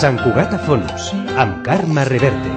Sant Cugat a fons, amb Carme Reverte.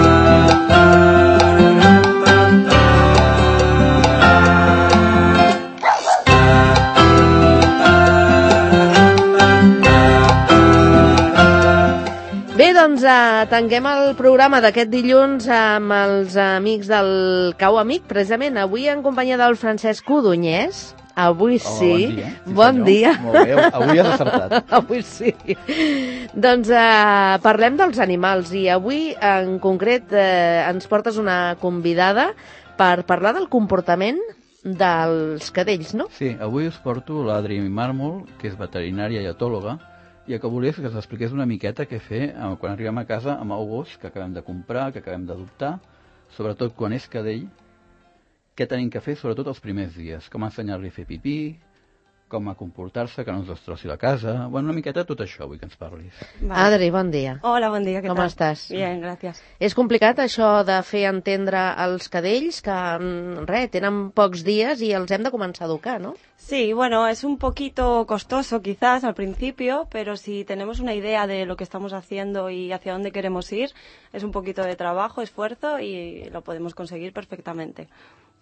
Bé, doncs tanquem el programa d'aquest dilluns amb els amics del Cau Amic, precisament avui en companyia del Francesc Codonyès. Avui sí. Bon dia. Bon dia. Molt bé, avui has acertat. Avui sí. Doncs parlem dels animals i avui en concret ens portes una convidada per parlar del comportament dels cadells, no? Sí, avui us porto l'Adri Màrmol, que és veterinària i etòloga, i el que volia és que us expliqués una miqueta què fer quan arribem a casa amb el gos que acabem de comprar, que acabem d'adoptar, sobretot quan és cadell, què tenim que fer sobretot els primers dies, com ensenyar-li a fer pipí, com a comportar-se, que no ens destrossi la casa. Bueno, una miqueta tot això vull que ens parlis. Vale. Adri, bon dia. Hola, bon dia, ¿qué tal? Com estàs? Bien, gracias. És complicat això de fer entendre als cadells que, tenen pocs dies i els hem de començar a educar, ¿no? Sí, bueno, es un poquito costoso quizás al principio, pero si tenemos una idea de lo que estamos haciendo y hacia dónde queremos ir, es un poquito de trabajo, esfuerzo y lo podemos conseguir perfectamente.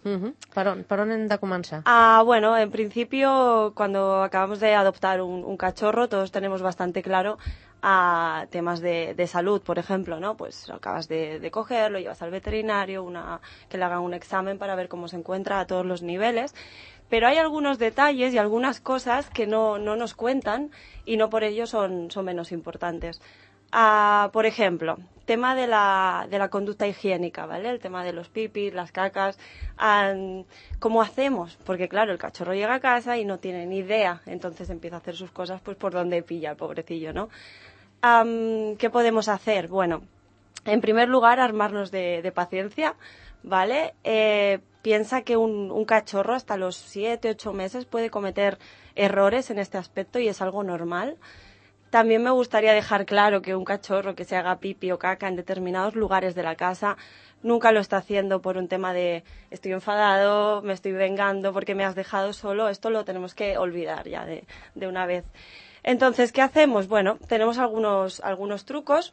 Per on hem de començar? Bueno, en principio, cuando acabamos de adoptar un cachorro, todos tenemos bastante claro temas de salud, por ejemplo, ¿no? Pues acabas de cogerlo, llevas al veterinario, que le hagan un examen para ver cómo se encuentra a todos los niveles. Pero hay algunos detalles y algunas cosas que no nos cuentan y no por ello son menos importantes. Por ejemplo, tema de la conducta higiénica, ¿vale? El tema de los pipis, las cacas, ¿cómo hacemos? Porque claro, el cachorro llega a casa y no tiene ni idea, entonces empieza a hacer sus cosas pues por donde pilla el pobrecillo, ¿no? ¿Qué podemos hacer? Bueno, en primer lugar, armarnos de paciencia, ¿vale? Piensa que un cachorro hasta los 7, 8 meses puede cometer errores en este aspecto y es algo normal. También me gustaría dejar claro que un cachorro que se haga pipi o caca en determinados lugares de la casa nunca lo está haciendo por un tema de estoy enfadado, me estoy vengando porque me has dejado solo. Esto lo tenemos que olvidar ya de una vez. Entonces, ¿qué hacemos? Bueno, tenemos algunos trucos.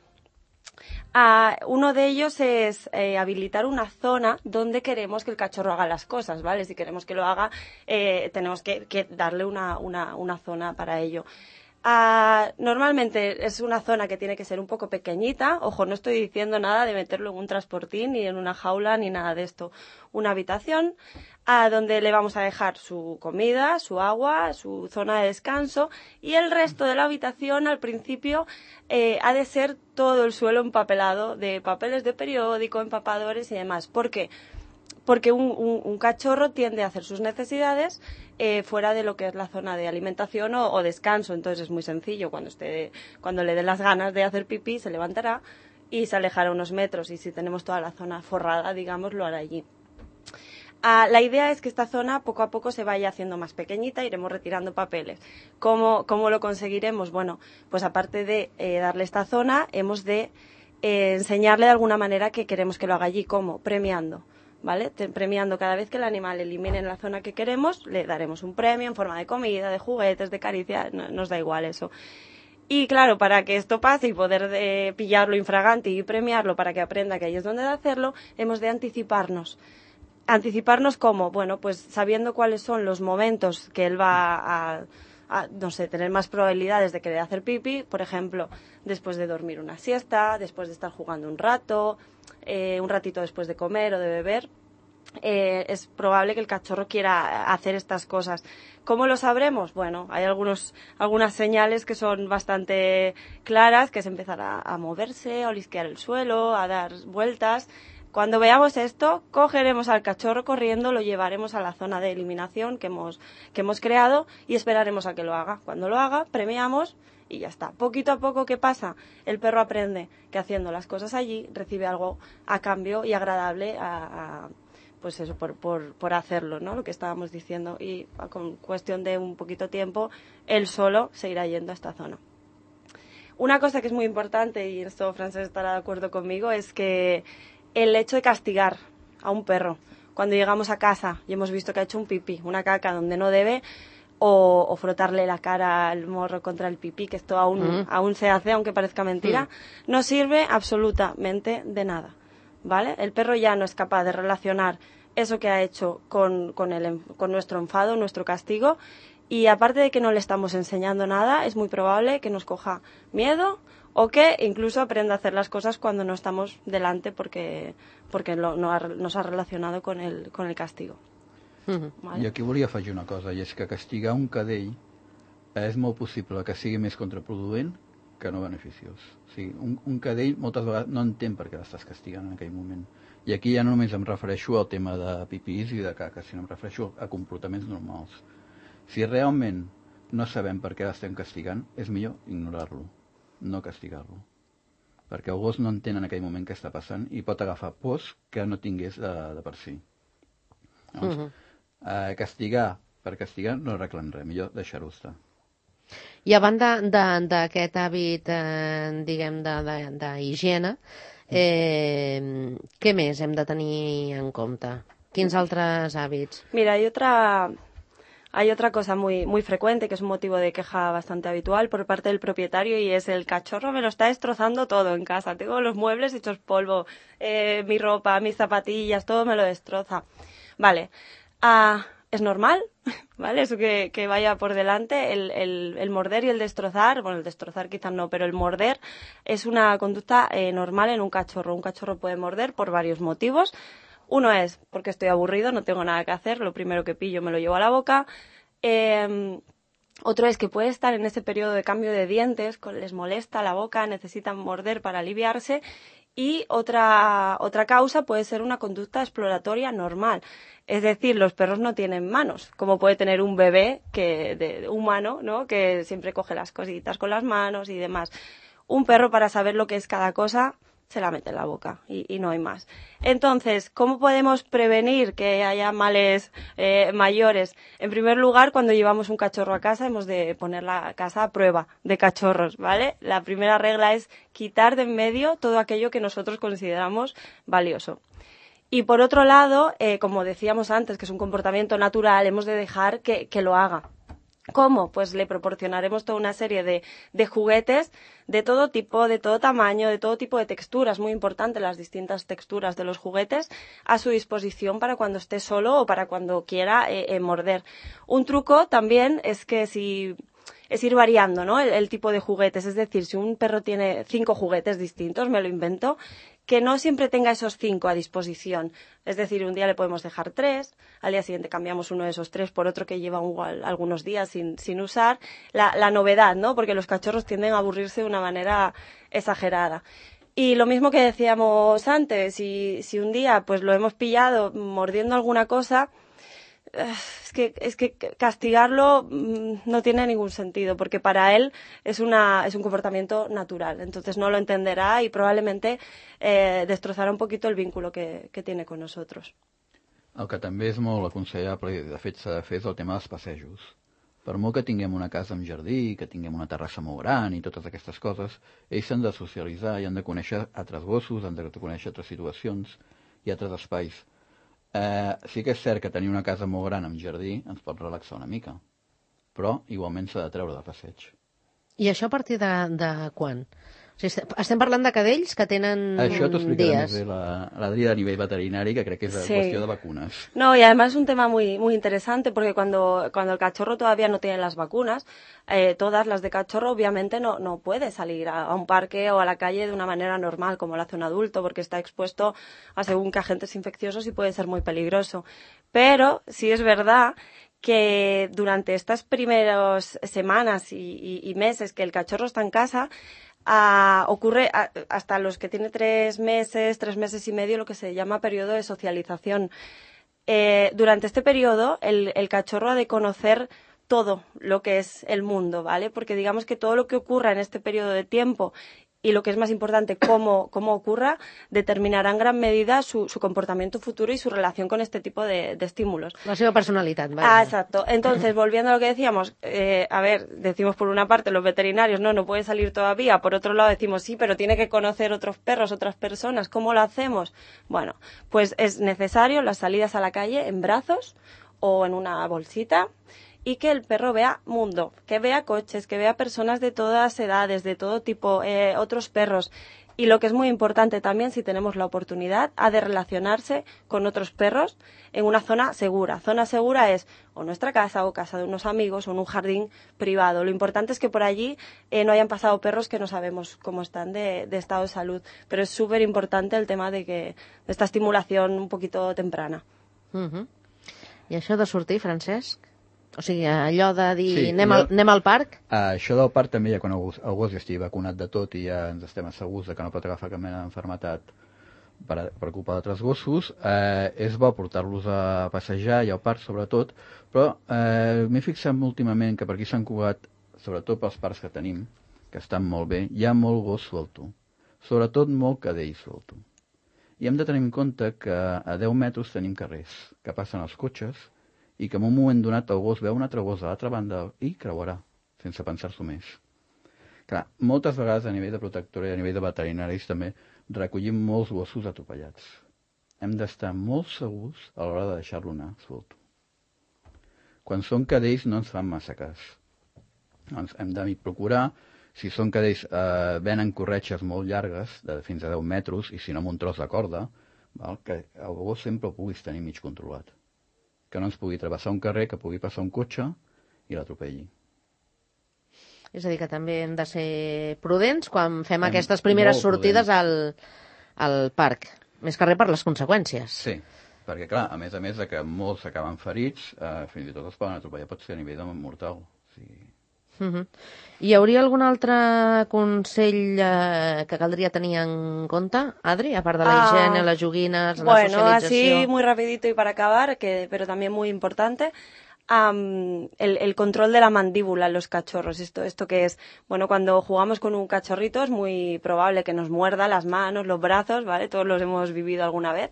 Uno de ellos es habilitar una zona donde queremos que el cachorro haga las cosas, ¿vale? Si queremos que lo haga, tenemos que darle una zona para ello. Normalmente es una zona que tiene que ser un poco pequeñita. Ojo, no estoy diciendo nada de meterlo en un transportín, ni en una jaula, ni nada de esto. Una habitación donde le vamos a dejar su comida, su agua, su zona de descanso y el resto de la habitación al principio ha de ser todo el suelo empapelado de papeles de periódico, empapadores y demás. ¿Por qué? Porque un cachorro tiende a hacer sus necesidades fuera de lo que es la zona de alimentación o descanso. Entonces es muy sencillo. Cuando le den las ganas de hacer pipí, se levantará y se alejará unos metros. Y si tenemos toda la zona forrada, digamos, lo hará allí. La idea es que esta zona poco a poco se vaya haciendo más pequeñita, iremos retirando papeles. ¿Cómo lo conseguiremos? Bueno, pues aparte de darle esta zona, hemos de enseñarle de alguna manera que queremos que lo haga allí. ¿Cómo? Premiando. ¿Vale? Premiando cada vez que el animal elimine en la zona que queremos, le daremos un premio en forma de comida, de juguetes, de caricia, nos da igual eso. Y claro, para que esto pase y poder pillarlo infragante y premiarlo para que aprenda que ahí es donde de hacerlo, hemos de anticiparnos. ¿Anticiparnos cómo? Bueno, pues sabiendo cuáles son los momentos que él va no sé, tener más probabilidades de querer hacer pipí, por ejemplo, después de dormir una siesta, después de estar jugando un rato, un ratito después de comer o de beber, es probable que el cachorro quiera hacer estas cosas. ¿Cómo lo sabremos? Bueno, hay algunas señales que son bastante claras, que es empezar a moverse, a olisquear el suelo, a dar vueltas. Cuando veamos esto, cogeremos al cachorro corriendo, lo llevaremos a la zona de eliminación que hemos creado y esperaremos a que lo haga. Cuando lo haga, premiamos y ya está. Poquito a poco, ¿qué pasa? El perro aprende que haciendo las cosas allí recibe algo a cambio y agradable pues eso, por hacerlo, ¿no? Lo que estábamos diciendo. Y con cuestión de un poquito tiempo, él solo se irá yendo a esta zona. Una cosa que es muy importante, y esto Francesc estará de acuerdo conmigo, es que el hecho de castigar a un perro cuando llegamos a casa y hemos visto que ha hecho un pipí, una caca donde no debe, o frotarle la cara al morro contra el pipí, que esto aún se hace, aunque parezca mentira, no sirve absolutamente de nada, ¿vale? El perro ya no es capaz de relacionar eso que ha hecho con nuestro enfado, nuestro castigo, y aparte de que no le estamos enseñando nada, es muy probable que nos coja miedo o que incluso aprenda a hacer las cosas cuando no estamos delante porque nos ha relacionado con el castigo. Vale. I aquí volia afegir una cosa, i és que castigar un cadell és molt possible que sigui més contraproduent que no beneficiós. O sigui, un cadell moltes vegades no entén per què l'estàs castigant en aquell moment. I aquí ja no només em refereixo al tema de pipís i de caca, sinó em refereixo a comportaments normals. Si realment no sabem per què l'estem castigant, és millor ignorar-lo, no castigar-lo. Perquè el gos no entén en aquell moment què està passant i pot agafar pors que no tingués de per si. Llavors, castigar per castigar no arreglen res, millor deixar-ho estar. I a banda d'aquest hàbit, diguem, d'higiene, què més hem de tenir en compte? Quins altres hàbits? Mira, hay otra cosa muy frecuente, que es un motivo de queja bastante habitual por parte del propietario, y es: el cachorro me lo está destrozando todo en casa. Tengo los muebles hechos polvo, mi ropa, mis zapatillas, todo me lo destroza. Vale, es normal, ¿vale? Eso que vaya por delante. El morder y el destrozar, bueno, el destrozar quizás no, pero el morder es una conducta normal en un cachorro. Un cachorro puede morder por varios motivos. Uno es porque estoy aburrido, no tengo nada que hacer, lo primero que pillo me lo llevo a la boca. Otro es que puede estar en ese periodo de cambio de dientes, les molesta la boca, necesitan morder para aliviarse. Y otra causa puede ser una conducta exploratoria normal. Es decir, los perros no tienen manos, como puede tener un bebé humano, ¿no? Que siempre coge las cositas con las manos y demás. Un perro, para saber lo que es cada cosa, se la mete en la boca y no hay más. Entonces, ¿cómo podemos prevenir que haya males mayores? En primer lugar, cuando llevamos un cachorro a casa, hemos de poner la casa a prueba de cachorros, ¿vale? La primera regla es quitar de en medio todo aquello que nosotros consideramos valioso. Y por otro lado, como decíamos antes, que es un comportamiento natural, hemos de dejar que lo haga. ¿Cómo? Pues le proporcionaremos toda una serie de juguetes de todo tipo, de todo tamaño, de todo tipo de texturas. Muy importante, las distintas texturas de los juguetes a su disposición para cuando esté solo o para cuando quiera morder. Un truco también es ir variando, ¿no? El tipo de juguetes. Es decir, si un perro tiene 5 juguetes distintos, me lo invento, que no siempre tenga esos 5 a disposición. Es decir, un día le podemos dejar 3, al día siguiente cambiamos uno de esos 3 por otro que lleva algunos días sin usar. La novedad, ¿no? Porque los cachorros tienden a aburrirse de una manera exagerada. Y lo mismo que decíamos antes, si un día pues lo hemos pillado mordiendo alguna cosa, es que castigarlo no tiene ningún sentido, porque para él es un comportamiento natural. Entonces no lo entenderá y probablemente destrozará un poquito el vínculo que tiene con nosotros. El que també és molt aconsellable, i de fet s'ha de fer, és el tema dels passejos. Per molt que tinguem una casa amb jardí, que tinguem una terrassa molt gran i totes aquestes coses, ells s'han de socialitzar i han de conèixer altres gossos, han de conèixer altres situacions i altres espais. Sí que és cert que tenir una casa molt gran amb jardí ens pot relaxar una mica, però igualment s'ha de treure de passeig. I això a partir de quan? O sigui, estem parlant de cadells que tenen Això t'ho explicarà días. més bé l'Adri a nivell veterinari, que crec que és cuestión de vacunas. No, y además es un tema muy, muy interesante, porque cuando el cachorro todavía no tiene las vacunas, todas las de cachorro obviamente no puede salir a un parque o a la calle de una manera normal como lo hace un adulto, porque está expuesto a según qué agentes infecciosos y puede ser muy peligroso. Pero sí es verdad que durante estas primeras semanas y meses que el cachorro está en casa, ocurre hasta los que tiene 3 meses y medio, lo que se llama periodo de socialización. Durante este periodo el cachorro ha de conocer todo lo que es el mundo, ¿vale? Porque digamos que todo lo que ocurra en este periodo de tiempo y lo que es más importante, cómo ocurra, determinará en gran medida su comportamiento futuro y su relación con este tipo de estímulos. La seva personalitat. Vale. Exacto. Entonces, volviendo a lo que decíamos, decimos por una parte los veterinarios, no puede salir todavía. Por otro lado decimos, sí, pero tiene que conocer otros perros, otras personas. ¿Cómo lo hacemos? Bueno, pues es necesario las salidas a la calle en brazos o en una bolsita. y que el perro vea mundo, que vea coches, que vea personas de todas edades, de todo tipo, otros perros. Y lo que es muy importante también, si tenemos la oportunidad, ha de relacionarse con otros perros en una zona segura. Zona segura es o nuestra casa o casa de unos amigos o en un jardín privado. Lo importante es que por allí no hayan pasado perros que no sabemos cómo están de estado de salud. Pero es súper importante el tema de esta estimulación un poquito temprana. I això de sortir, Francesc? O sigui, allò de dir Sí, anem al parc? Això del parc també, ja quan el gos ja estigui vacunat de tot i ja ens estem assegurs de que no pot agafar cap mena d'enfermetat per culpa d'altres gossos, és bo portar-los a passejar i al parc sobretot, però m'he fixat últimament que per aquí Sant Cugat, sobretot pels parcs que tenim, que estan molt bé, hi ha molt gos suelto, sobretot molt cadell suelto. I hem de tenir en compte que a 10 metres tenim carrers, que passen els cotxes, i que en un moment donat el gos veu un altre gos a l'altra banda i creuarà, sense pensar-s'ho més. Clar, moltes vegades a nivell de protectora i a nivell de veterinaris també recollim molts gossos atropellats. Hem d'estar molt segurs a l'hora de deixar-lo anar suelto. Quan són cadells no ens fan massa cas. Doncs hem de procurar, si són cadells, venen corretxes molt llargues, de fins a 10 metres, i si no amb un tros de corda, que el gos sempre ho puguis tenir mig controlat. Que no ens pugui travessar un carrer, que pugui passar un cotxe i l'atropelli. És a dir, que també hem de ser prudents quan fem aquestes primeres sortides al parc. Més que res per les conseqüències. Sí, perquè clar, a més de que molts acaben ferits, fins i tot els poden atropellar, pot ser a nivell de mortal. Sí. Hi hauria algun altre consell que caldria tenir en compte, Adri, a part de la higiene, las joguines, la socialització? Bueno, así muy rapidito y para acabar, pero también muy importante, el control de la mandíbula en los cachorros. Esto que es, bueno, cuando jugamos con un cachorrito es muy probable que nos muerda las manos, los brazos, ¿vale? Todos los hemos vivido alguna vez.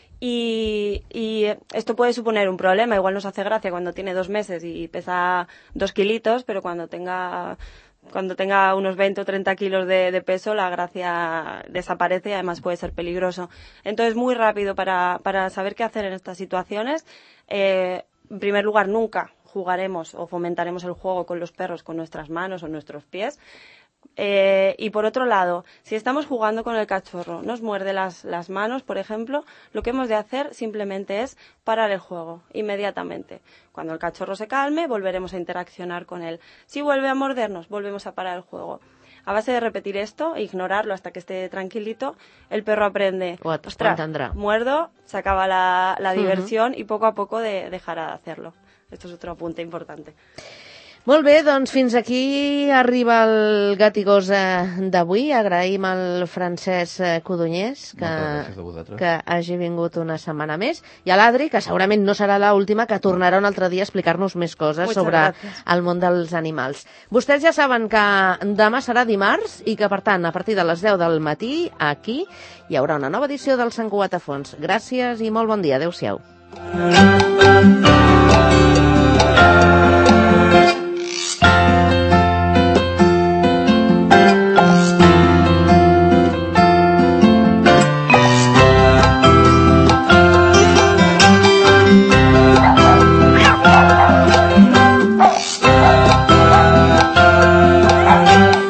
Y esto puede suponer un problema. Igual nos hace gracia cuando tiene 2 meses y pesa 2 kilitos, pero cuando tenga unos 20 o 30 kilos de peso, la gracia desaparece y además puede ser peligroso. Entonces, muy rápido para saber qué hacer en estas situaciones. En primer lugar, nunca jugaremos o fomentaremos el juego con los perros con nuestras manos o nuestros pies. Y por otro lado, si estamos jugando con el cachorro, nos muerde las manos, por ejemplo, lo que hemos de hacer simplemente es parar el juego inmediatamente. Cuando el cachorro se calme, volveremos a interaccionar con él. Si vuelve a mordernos, volvemos a parar el juego. A base de repetir esto, e ignorarlo hasta que esté tranquilito, el perro aprende, ostras, muerdo, se acaba la diversión y poco a poco dejará de hacerlo. Esto es otro apunte importante. Molt bé, doncs fins aquí arriba el Gat i Gos d'avui. Agraïm al Francesc Codonyés que hagi vingut una setmana més, i a l'Adri, que segurament no serà l'última, que tornarà un altre dia a explicar-nos més coses sobre el món dels animals. Vostès ja saben que demà serà dimarts i que, per tant, a partir de les 10 del matí, aquí hi haurà una nova edició del Sant Cugat a Fons. Gràcies i molt bon dia. Adéu-siau.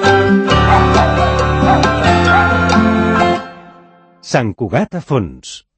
Sant Cugat a Fons.